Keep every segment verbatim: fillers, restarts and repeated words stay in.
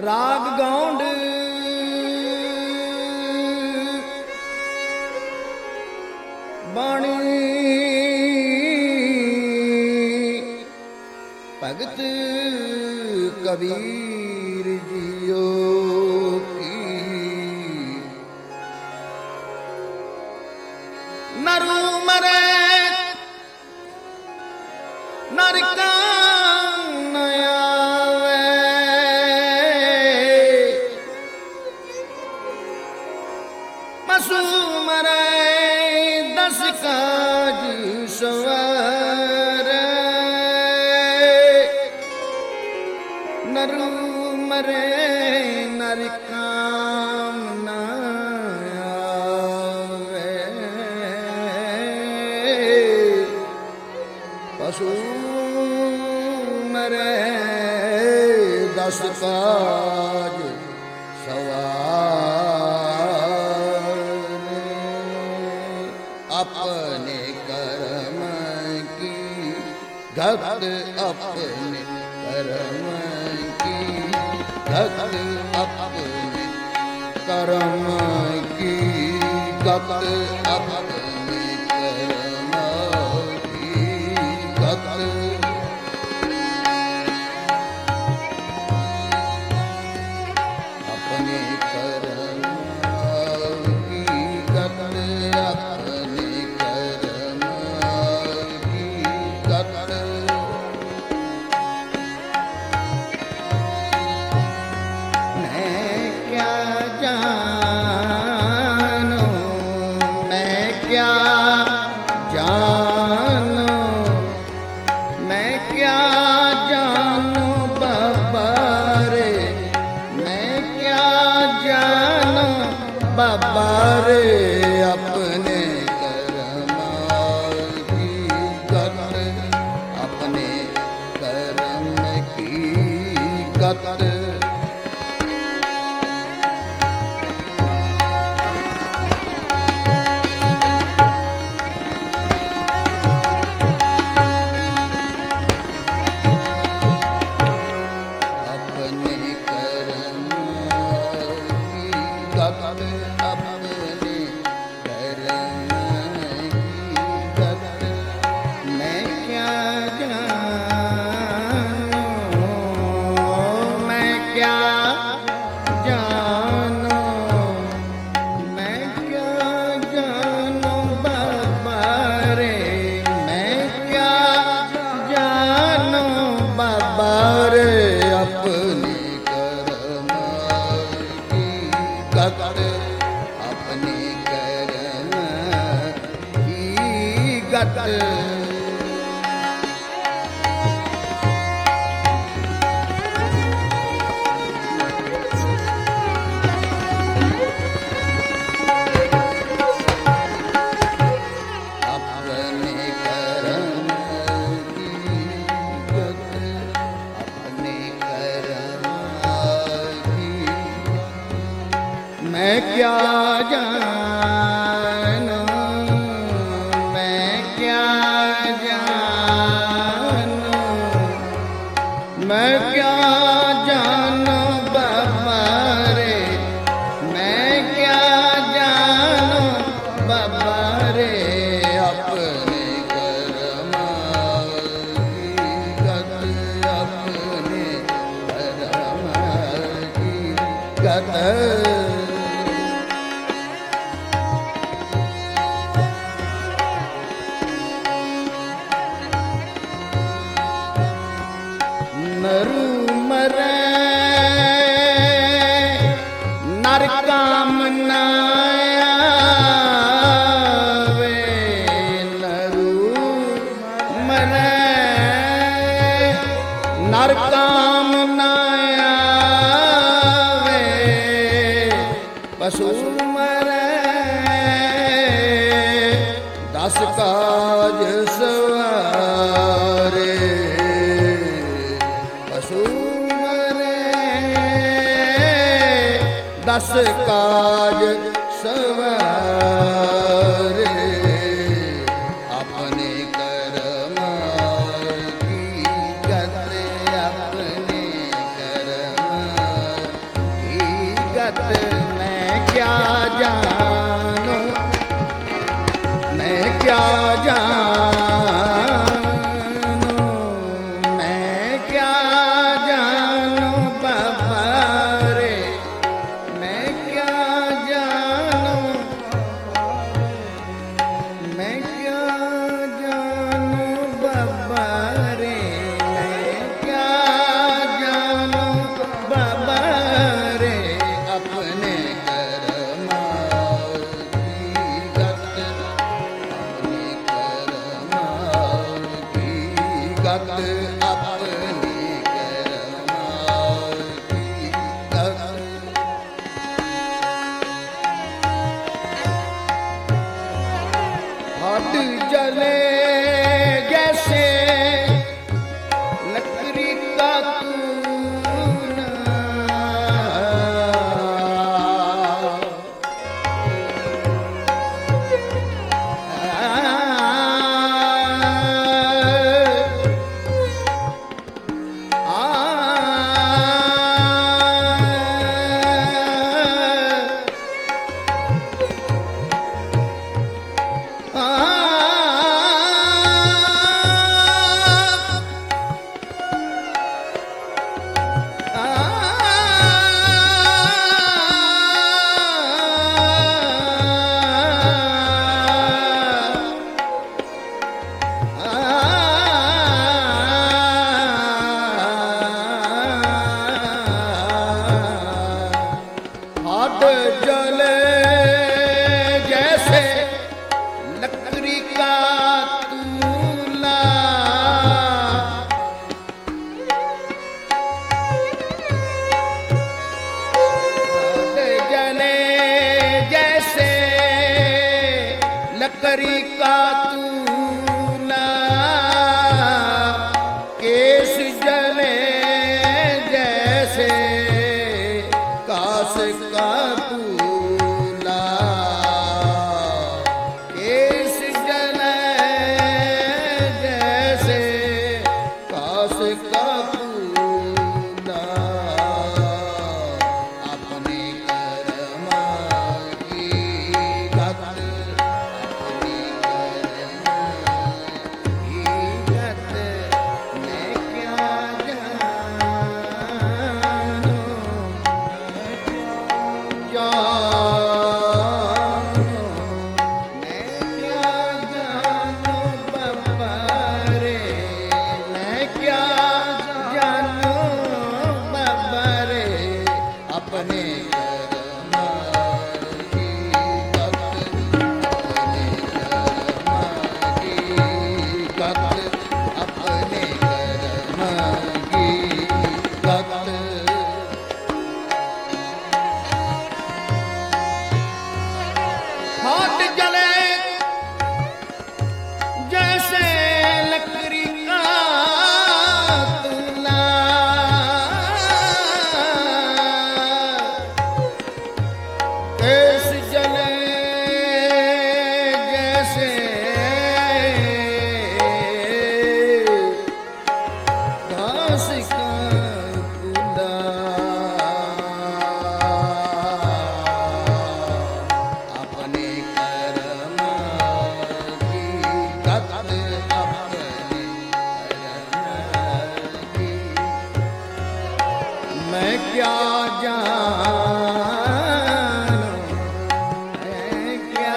राग गौंड बाणी भगत कबीर जियो की नरु मरे नरका काज सवार नरु मरे नर काम न आवे पशु मरे दस काज सवार अपने कर्म की गत अपने कर्म की गत अपने कर्म की गत अपने कर्म की गत अपने कर्म की गत अपने बाबा रे अपने कर्म की गत अपने कर्म की गत मैं क्या जानूं मैं क्या जानूं मैं क्या जानूं बाबा रे मैं क्या जानूं बाबा रे अपने कर्म की गत अपने कर्म की गत नरु मरे नर काम न आवे नरु मरे नर काम न आवे पशु मरे दस काज सवारे दस काज सवारे अपने कर्म की गत अपने कर्म लकड़ी का तूला केस जले जैसे कास का तूला केस जले जैसे कास का तूला अपने कर्मा की गत अपने कर्मा की गत मैं क्या जानूं जानूं मैं क्या जानूं बाबा रे मैं क्या जानूं बाबा रे अपने कर्मा की गत अपने कर्मा की गत अपने कर्मा की गत हाथ जले जैसे लकड़ी का तूला केस जले जैसे घास का कूदा अपने कर्मा की गत अपने कर्मा की मैं क्या जानूं मैं क्या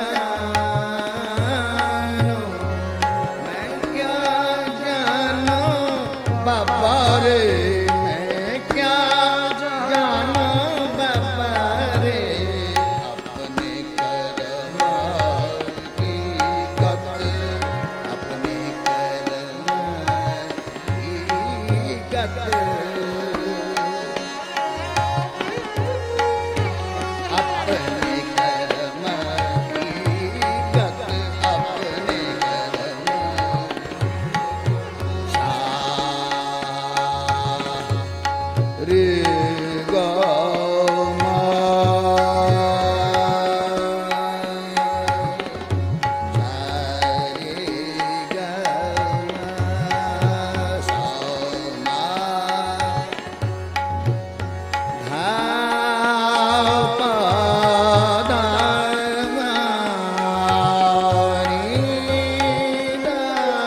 जानूं मैं क्या जानूं बाबा रे मैं क्या जानूं बाबा रे अपने कर्मा की गत अपने कर्मा की गत अपने कर्मा की गत अपने कर्मा रे गा मा रे गा सा मा धा पा दा मा रे दा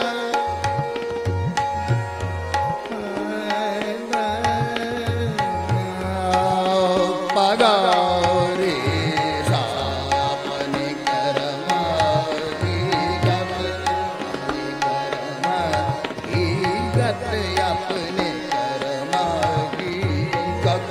पगा रे सा अपने कर्मा की गत अपने कर्मा की गत अपने कर्मा की गत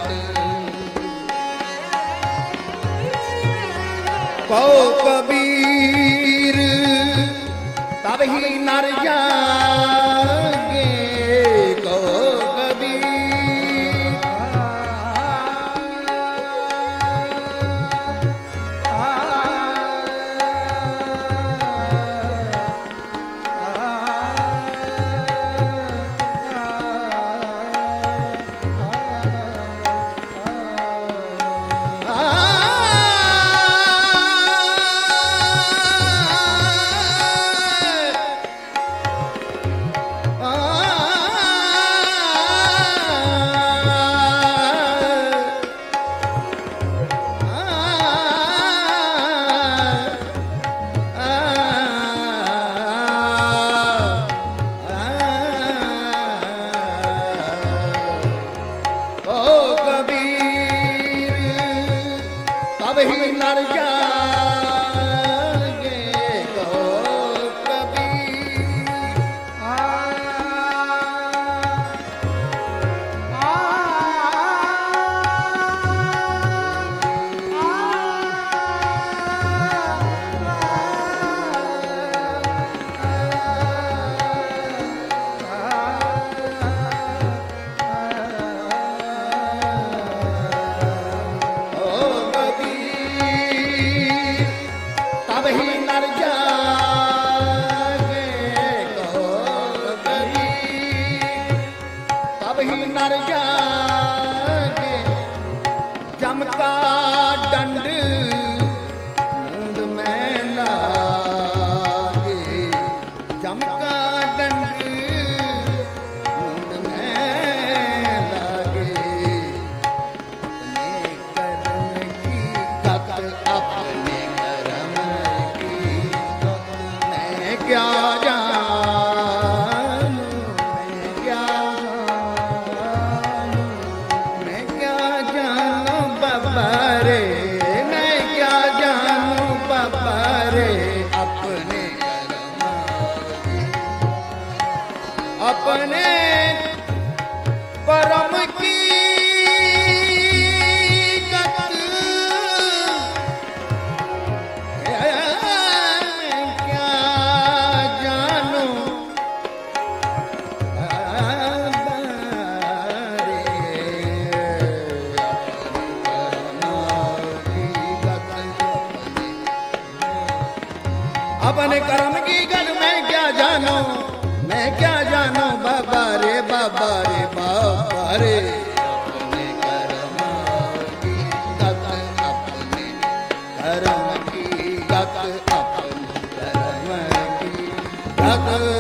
कहो कबीर तब ही नर जागे कहो कबीर आ क्या जानूं, मैं क्या जानूं, मैं क्या जानूं बाबा रे, मैं क्या जानूं बाबा रे, अपने अपने परम की गत मैं क्या जानूं अपने कर्म की गत मैं क्या जानूं, मैं क्या जानूं बाबा रे, बाबा रे, बाबा रे, अपने कर्म की गत, अपने कर्म की गत, अपने कर्म की गत